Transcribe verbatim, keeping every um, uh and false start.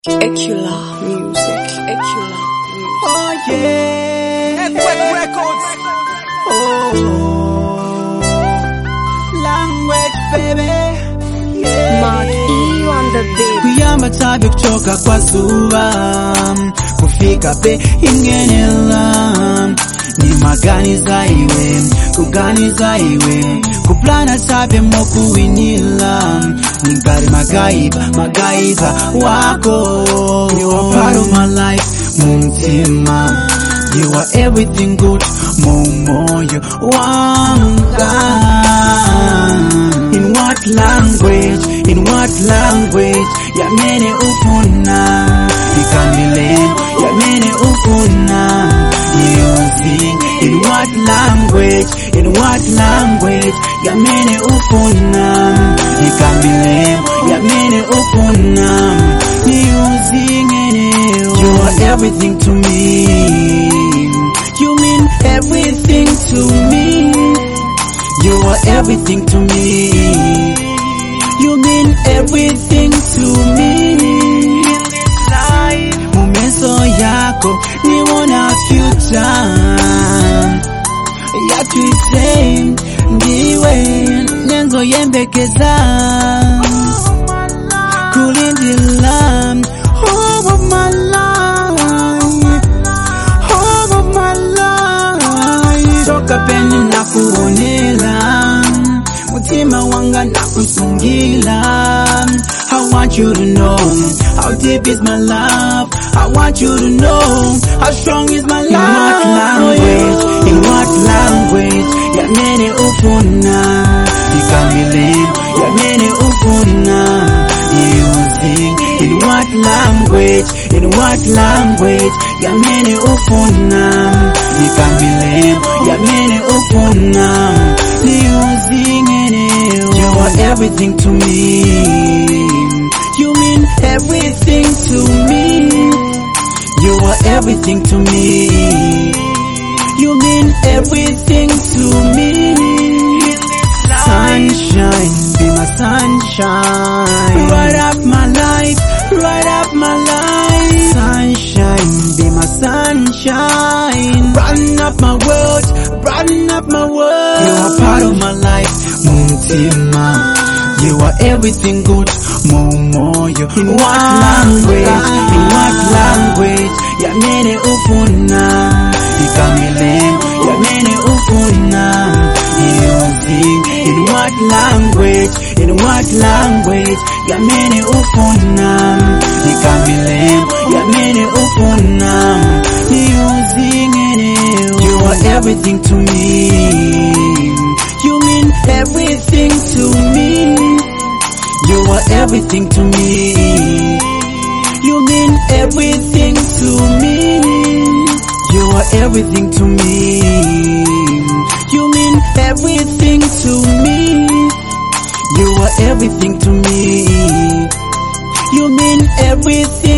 Ecula music, Ecula music. Oh yeah, Network Records. Oh, language baby. Yeah. Mark E on the beat. Kuyamba tabi kuchoka kwa zuwa, kufika pe ingenela. Ni magani zaiwe, kugani zaiwe, kuplana tabi moku winila. Ningari magaiba, magaiba wako. You are part of my life, mumtima. You are everything good, momoyo wanga. In what language, in what language, yamene ufuna. Ikamile, yamene ufuna. Using, in what language, in what language, yamene ufuna. Ikamile, yamene ufuna. Using it, you are everything to me. You mean everything to me. You are everything to me. You mean everything to me. In this life, mumeso yako niwona future. Yatuise ndiwe nenzo yembekeza. Kulindila all of my life, all of my life. Toka peni na kuonela, mutima wanga na kusungila. I want you to know how deep is my love. I want you to know how strong is my love. In what language, in what language, yamene ufuna. Ikamile, yamene ufuna. Using, in what language, in what language, yamene ufuna. Ikamile, yamene ufuna. Using it, you are everything to me. You mean everything to me. You are everything to me. You mean everything to me. Sunshine, be my sunshine. Right up my life, right up my life. Sunshine, be my sunshine. Brighten up my world, brighten up my world. You are part of my life, Mumtima. You are everything good, Momoyo. In what language, in what language, yamene ufuna. Ikamile, yamene ufuna. Using, in what language, in what language, yamene ufuna. Ikamile, yamene ufuna. Using it, you are everything to me. You mean everything to me. You are everything to me. You mean everything to me. You are everything to me. You mean everything to me. You are everything to me. You mean everything.